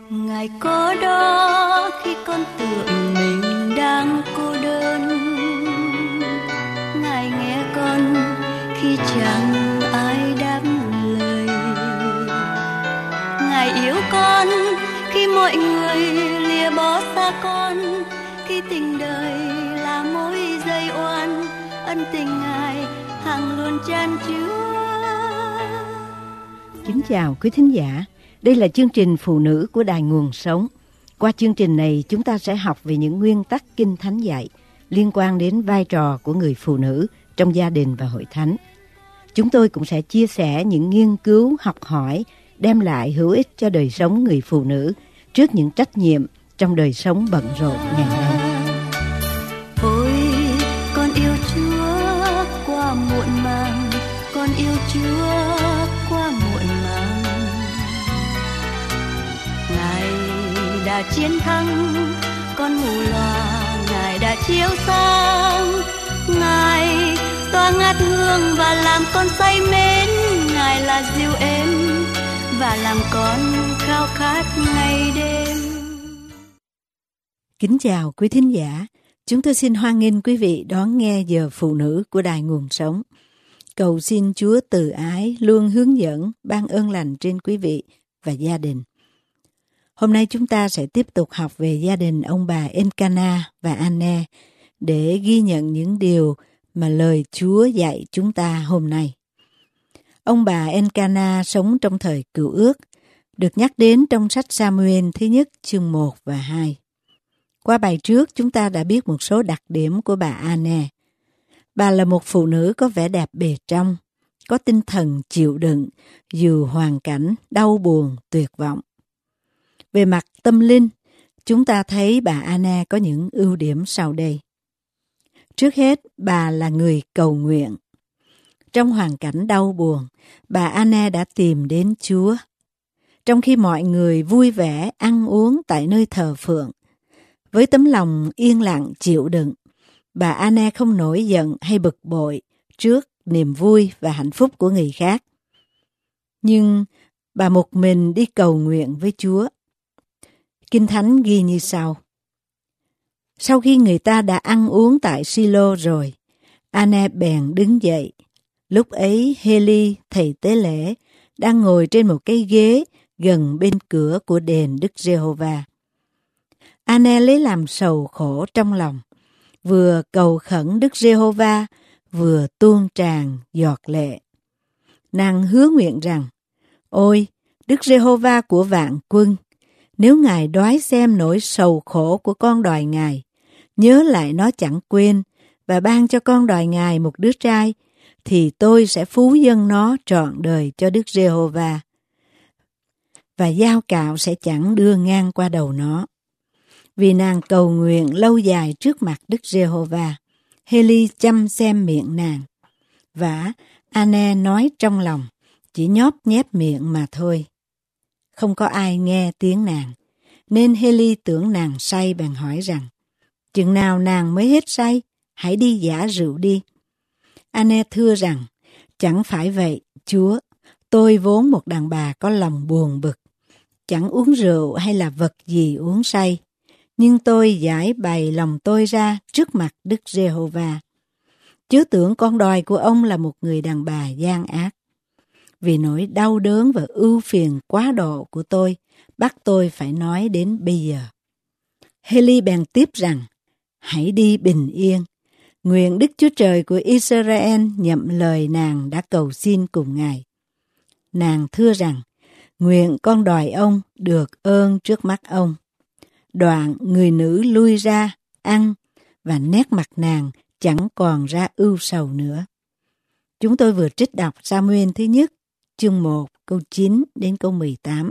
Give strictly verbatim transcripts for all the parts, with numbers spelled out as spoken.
Ngài có đó khi con tưởng mình đang cô đơn, Ngài nghe con khi chẳng ai đáp lời, Ngài yêu con khi mọi người lìa bỏ xa con, khi tình đời là mối dây oan, ân tình Ngài hằng luôn chan chứa. Kính chào quý thính giả, đây là chương trình Phụ nữ của Đài Nguồn Sống. Qua chương trình này chúng ta sẽ học về những nguyên tắc Kinh Thánh dạy liên quan đến vai trò của người phụ nữ trong gia đình và hội thánh. Chúng tôi cũng sẽ chia sẻ những nghiên cứu học hỏi đem lại hữu ích cho đời sống người phụ nữ trước những trách nhiệm trong đời sống bận rộn ngày nay. Ôi, con yêu Chúa qua muộn màng, con yêu Chúa qua muộn màng. Ngài đã chiến thắng con mù loà, Ngài đã chiếu sáng, Ngài tỏa ngát hương và làm con say mến, Ngài là dịu êm và làm con khao khát ngày đêm. Kính chào quý thính giả, chúng tôi xin hoan nghênh quý vị đón nghe giờ Phụ nữ của Đài Nguồn Sống. Cầu xin Chúa từ ái luôn hướng dẫn, ban ơn lành trên quý vị và gia đình. Hôm nay chúng ta sẽ tiếp tục học về gia đình ông bà Elkanah và Anne để ghi nhận những điều mà lời Chúa dạy chúng ta hôm nay. Ông bà Elkanah sống trong thời Cựu Ước, được nhắc đến trong sách Sa-mu-ên thứ nhất chương một và hai. Qua bài trước chúng ta đã biết một số đặc điểm của bà Anne. Bà là một phụ nữ có vẻ đẹp bề trong, có tinh thần chịu đựng dù hoàn cảnh đau buồn, tuyệt vọng. Về mặt tâm linh, chúng ta thấy bà Anne có những ưu điểm sau đây. Trước hết, bà là người cầu nguyện. Trong hoàn cảnh đau buồn, bà Anne đã tìm đến Chúa. Trong khi mọi người vui vẻ ăn uống tại nơi thờ phượng, với tấm lòng yên lặng chịu đựng, bà Anne không nổi giận hay bực bội trước niềm vui và hạnh phúc của người khác. Nhưng bà một mình đi cầu nguyện với Chúa. Kinh Thánh ghi như sau. Sau khi người ta đã ăn uống tại Silo rồi, Anne bèn đứng dậy. Lúc ấy Hê-li, thầy tế lễ, đang ngồi trên một cái ghế gần bên cửa của đền Đức Giê-hô-va. Anne lấy làm sầu khổ trong lòng, vừa cầu khẩn Đức Giê-hô-va, vừa tuôn tràn giọt lệ. Nàng hứa nguyện rằng, ôi, Đức Giê-hô-va của vạn quân, nếu Ngài đoái xem nỗi sầu khổ của con đòi Ngài, nhớ lại nó chẳng quên, và ban cho con đòi Ngài một đứa trai, thì tôi sẽ phú dâng nó trọn đời cho Đức Giê-hô-va, và dao cạo sẽ chẳng đưa ngang qua đầu nó. Vì nàng cầu nguyện lâu dài trước mặt Đức Giê-hô-va, Hê-li chăm xem miệng nàng, và Anne nói trong lòng, chỉ nhóp nhép miệng mà thôi. Không có ai nghe tiếng nàng, nên Hê-li tưởng nàng say bèn hỏi rằng, chừng nào nàng mới hết say, hãy đi giã rượu đi. Anne thưa rằng, chẳng phải vậy, Chúa, tôi vốn một đàn bà có lòng buồn bực, chẳng uống rượu hay là vật gì uống say, nhưng tôi giải bày lòng tôi ra trước mặt Đức Giê-hô-va. Chớ tưởng con đòi của ông là một người đàn bà gian ác. Vì nỗi đau đớn và ưu phiền quá độ của tôi, bắt tôi phải nói đến bây giờ. Hê-li bèn tiếp rằng, hãy đi bình yên. Nguyện Đức Chúa Trời của Israel nhậm lời nàng đã cầu xin cùng Ngài. Nàng thưa rằng, nguyện con đòi ông được ơn trước mắt ông. Đoạn người nữ lui ra, ăn, và nét mặt nàng chẳng còn ra ưu sầu nữa. Chúng tôi vừa trích đọc Sa-mu-ên thứ nhất, chương một, câu chín đến câu mười tám.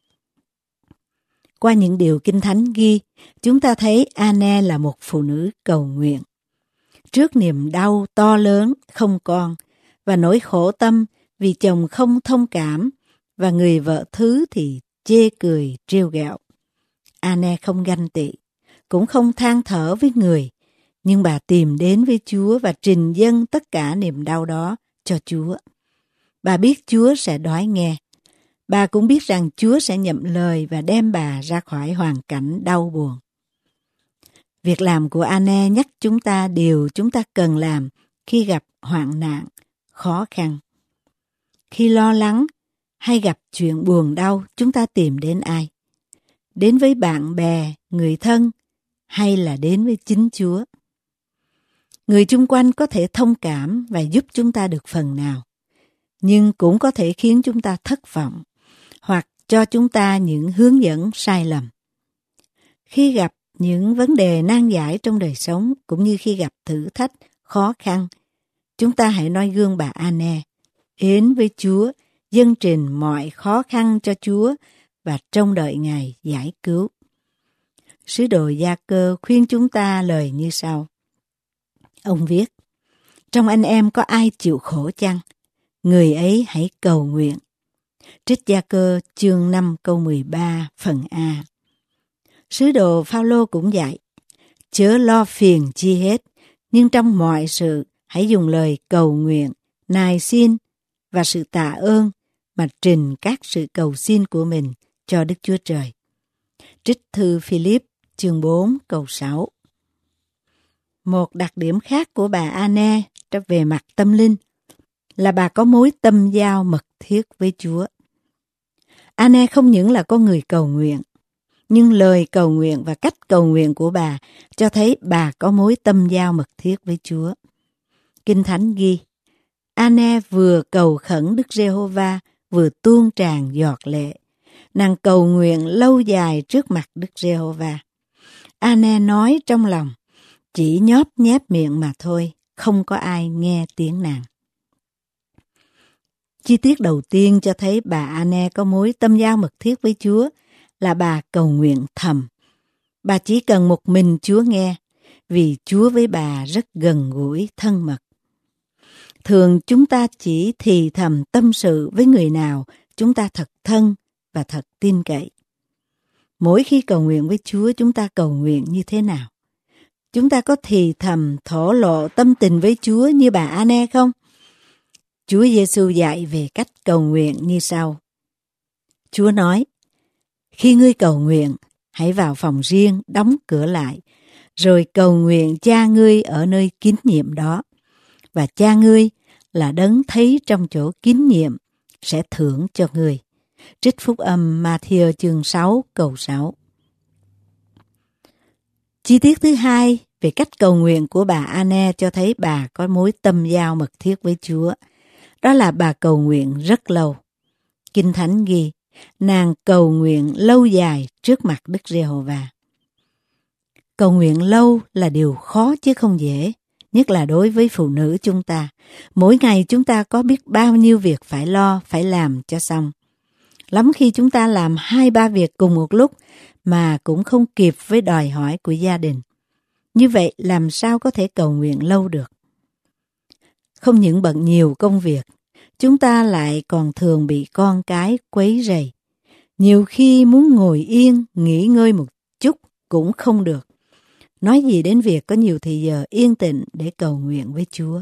Qua những điều Kinh Thánh ghi, chúng ta thấy Anne là một phụ nữ cầu nguyện. Trước niềm đau to lớn không con và nỗi khổ tâm vì chồng không thông cảm và người vợ thứ thì chê cười trêu ghẹo, Anne không ganh tị, cũng không than thở với người, nhưng bà tìm đến với Chúa và trình dâng tất cả niềm đau đó cho Chúa. Bà biết Chúa sẽ đoái nghe. Bà cũng biết rằng Chúa sẽ nhậm lời và đem bà ra khỏi hoàn cảnh đau buồn. Việc làm của Anne nhắc chúng ta điều chúng ta cần làm khi gặp hoạn nạn, khó khăn. Khi lo lắng hay gặp chuyện buồn đau, chúng ta tìm đến ai? Đến với bạn bè, người thân hay là đến với chính Chúa? Người chung quanh có thể thông cảm và giúp chúng ta được phần nào, nhưng cũng có thể khiến chúng ta thất vọng hoặc cho chúng ta những hướng dẫn sai lầm. Khi gặp những vấn đề nan giải trong đời sống cũng như khi gặp thử thách, khó khăn, chúng ta hãy noi gương bà Anne, đến với Chúa, dâng trình mọi khó khăn cho Chúa và trông đợi Ngài giải cứu. Sứ đồ Gia-cơ khuyên chúng ta lời như sau. Ông viết, trong anh em có ai chịu khổ chăng? Người ấy hãy cầu nguyện. Trích Gia-cơ chương năm câu mười ba phần A. Sứ đồ Phao-lô cũng dạy, chớ lo phiền chi hết, nhưng trong mọi sự hãy dùng lời cầu nguyện, nài xin và sự tạ ơn mà trình các sự cầu xin của mình cho Đức Chúa Trời. Trích thư Philip chương bốn câu sáu. Một đặc điểm khác của bà Anne về mặt tâm linh là bà có mối tâm giao mật thiết với Chúa. Anne không những là con người cầu nguyện, nhưng lời cầu nguyện và cách cầu nguyện của bà cho thấy bà có mối tâm giao mật thiết với Chúa. Kinh Thánh ghi, Anne vừa cầu khẩn Đức Giê-hô-va, vừa tuôn tràn giọt lệ. Nàng cầu nguyện lâu dài trước mặt Đức Giê-hô-va. Anne nói trong lòng, chỉ nhóp nhép miệng mà thôi, không có ai nghe tiếng nàng. Chi tiết đầu tiên cho thấy bà Anne có mối tâm giao mật thiết với Chúa là bà cầu nguyện thầm. Bà chỉ cần một mình Chúa nghe, vì Chúa với bà rất gần gũi, thân mật. Thường chúng ta chỉ thì thầm tâm sự với người nào chúng ta thật thân và thật tin cậy. Mỗi khi cầu nguyện với Chúa, chúng ta cầu nguyện như thế nào? Chúng ta có thì thầm thổ lộ tâm tình với Chúa như bà Anne không? Chúa Giêsu dạy về cách cầu nguyện như sau. Chúa nói, khi ngươi cầu nguyện, hãy vào phòng riêng, đóng cửa lại, rồi cầu nguyện Cha ngươi ở nơi kín nhiệm đó. Và Cha ngươi là đấng thấy trong chỗ kín nhiệm sẽ thưởng cho ngươi. Trích phúc âm Ma-thi-ơ chương sáu câu sáu. Chi tiết thứ hai về cách cầu nguyện của bà Anne cho thấy bà có mối tâm giao mật thiết với Chúa. Đó là bà cầu nguyện rất lâu. Kinh Thánh ghi, nàng cầu nguyện lâu dài trước mặt Đức Giê-hô-va. Cầu nguyện lâu là điều khó chứ không dễ, nhất là đối với phụ nữ chúng ta. Mỗi ngày chúng ta có biết bao nhiêu việc phải lo, phải làm cho xong. Lắm khi chúng ta làm hai ba việc cùng một lúc mà cũng không kịp với đòi hỏi của gia đình. Như vậy làm sao có thể cầu nguyện lâu được? Không những bận nhiều công việc, chúng ta lại còn thường bị con cái quấy rầy. Nhiều khi muốn ngồi yên, nghỉ ngơi một chút cũng không được. Nói gì đến việc có nhiều thời giờ yên tĩnh để cầu nguyện với Chúa.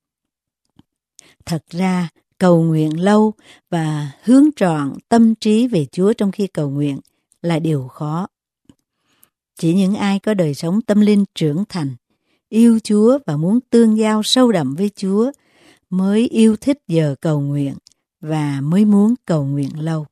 Thật ra, cầu nguyện lâu và hướng trọn tâm trí về Chúa trong khi cầu nguyện là điều khó. Chỉ những ai có đời sống tâm linh trưởng thành, yêu Chúa và muốn tương giao sâu đậm với Chúa mới yêu thích giờ cầu nguyện và mới muốn cầu nguyện lâu.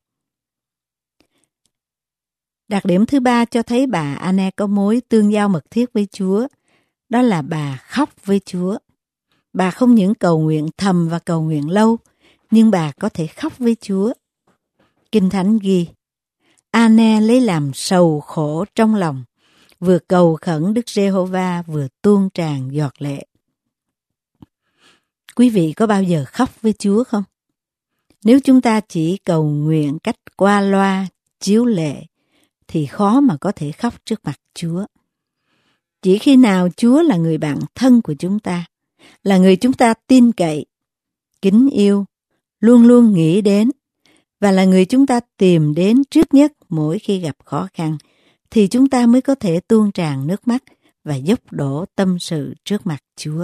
Đặc điểm thứ ba cho thấy bà Anne có mối tương giao mật thiết với Chúa, đó là bà khóc với Chúa. Bà không những cầu nguyện thầm và cầu nguyện lâu, nhưng bà có thể khóc với Chúa. Kinh Thánh ghi, Anne lấy làm sầu khổ trong lòng, vừa cầu khẩn Đức Giê-hô-va vừa tuôn tràn giọt lệ. Quý vị có bao giờ khóc với Chúa không? Nếu chúng ta chỉ cầu nguyện cách qua loa, chiếu lệ, thì khó mà có thể khóc trước mặt Chúa. Chỉ khi nào Chúa là người bạn thân của chúng ta, là người chúng ta tin cậy, kính yêu, luôn luôn nghĩ đến, và là người chúng ta tìm đến trước nhất mỗi khi gặp khó khăn, thì chúng ta mới có thể tuôn tràn nước mắt và dốc đổ tâm sự trước mặt Chúa.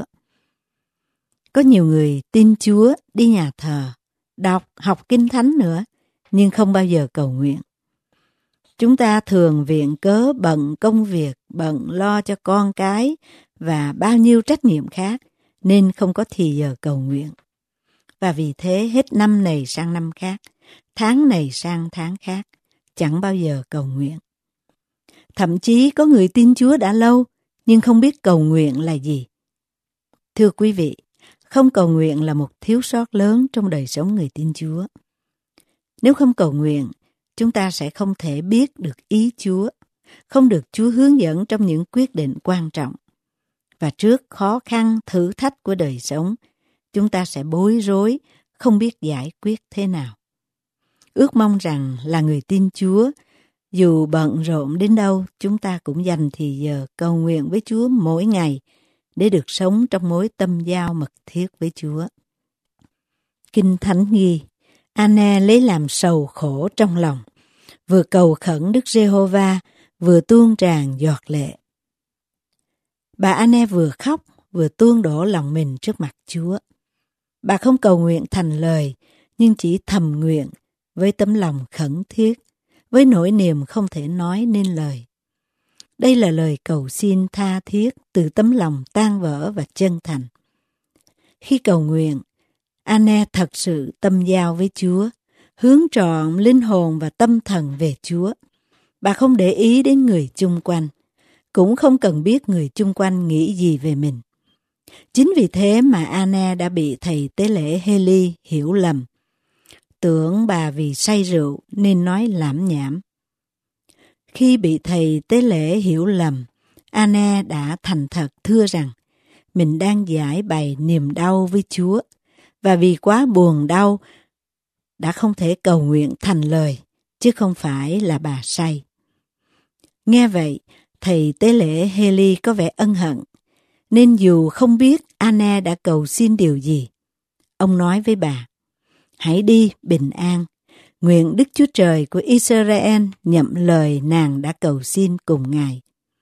Có nhiều người tin Chúa, đi nhà thờ, đọc, học Kinh Thánh nữa, nhưng không bao giờ cầu nguyện. Chúng ta thường viện cớ bận công việc, bận lo cho con cái và bao nhiêu trách nhiệm khác nên không có thì giờ cầu nguyện. Và vì thế hết năm này sang năm khác, tháng này sang tháng khác, chẳng bao giờ cầu nguyện. Thậm chí có người tin Chúa đã lâu nhưng không biết cầu nguyện là gì. Thưa quý vị, không cầu nguyện là một thiếu sót lớn trong đời sống người tin Chúa. Nếu không cầu nguyện, chúng ta sẽ không thể biết được ý Chúa, không được Chúa hướng dẫn trong những quyết định quan trọng. Và trước khó khăn, thử thách của đời sống, chúng ta sẽ bối rối, không biết giải quyết thế nào. Ước mong rằng là người tin Chúa, dù bận rộn đến đâu, chúng ta cũng dành thì giờ cầu nguyện với Chúa mỗi ngày để được sống trong mối tâm giao mật thiết với Chúa. Kinh Thánh ghi, Anna lấy làm sầu khổ trong lòng, vừa cầu khẩn Đức Giê-hô-va, vừa tuôn tràn giọt lệ. Bà Anna vừa khóc, vừa tuôn đổ lòng mình trước mặt Chúa. Bà không cầu nguyện thành lời, nhưng chỉ thầm nguyện với tấm lòng khẩn thiết, với nỗi niềm không thể nói nên lời. Đây là lời cầu xin tha thiết từ tấm lòng tan vỡ và chân thành. Khi cầu nguyện, Anna thật sự tâm giao với Chúa, hướng trọn linh hồn và tâm thần về Chúa. Bà không để ý đến người chung quanh, cũng không cần biết người chung quanh nghĩ gì về mình. Chính vì thế mà Anna đã bị thầy tế lễ Hê-li hiểu lầm, tưởng bà vì say rượu nên nói lảm nhảm. Khi bị thầy tế lễ hiểu lầm, Anna đã thành thật thưa rằng mình đang giải bày niềm đau với Chúa, và vì quá buồn đau đã không thể cầu nguyện thành lời, chứ không phải là bà say. Nghe vậy, thầy tế lễ Hê-li có vẻ ân hận, nên dù không biết Anna đã cầu xin điều gì, ông nói với bà, hãy đi bình an, nguyện Đức Chúa Trời của Israel nhậm lời nàng đã cầu xin cùng Ngài.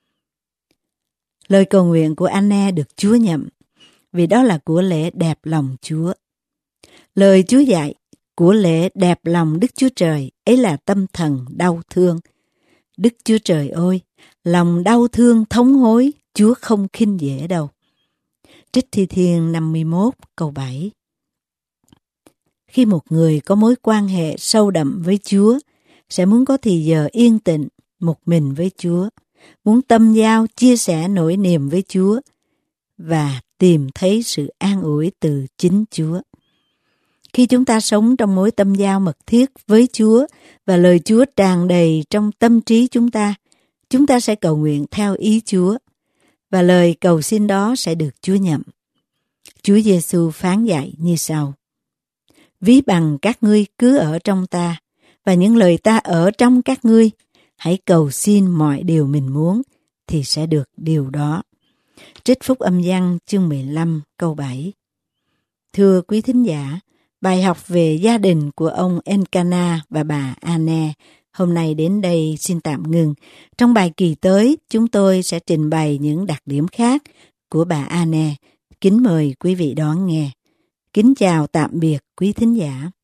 Lời cầu nguyện của Anna được Chúa nhậm, vì đó là của lễ đẹp lòng Chúa. Lời Chúa dạy, của lễ đẹp lòng Đức Chúa Trời, ấy là tâm thần đau thương. Đức Chúa Trời ơi, lòng đau thương thống hối, Chúa không khinh dễ đâu. Trích Thi Thiên năm mươi mốt câu bảy. Khi một người có mối quan hệ sâu đậm với Chúa, sẽ muốn có thì giờ yên tĩnh, một mình với Chúa, muốn tâm giao chia sẻ nỗi niềm với Chúa, và tìm thấy sự an ủi từ chính Chúa. Khi chúng ta sống trong mối tâm giao mật thiết với Chúa và lời Chúa tràn đầy trong tâm trí chúng ta, chúng ta sẽ cầu nguyện theo ý Chúa, và lời cầu xin đó sẽ được Chúa nhậm. Chúa Giêsu phán dạy như sau: Ví bằng các ngươi cứ ở trong ta, và những lời ta ở trong các ngươi, hãy cầu xin mọi điều mình muốn, thì sẽ được điều đó. Trích Phúc Âm Văn chương mười lăm câu bảy. Thưa quý thính giả, bài học về gia đình của ông Elkanah và bà Anna hôm nay đến đây xin tạm ngừng. Trong bài kỳ tới, chúng tôi sẽ trình bày những đặc điểm khác của bà Anna. Kính mời quý vị đón nghe. Kính chào tạm biệt quý thính giả.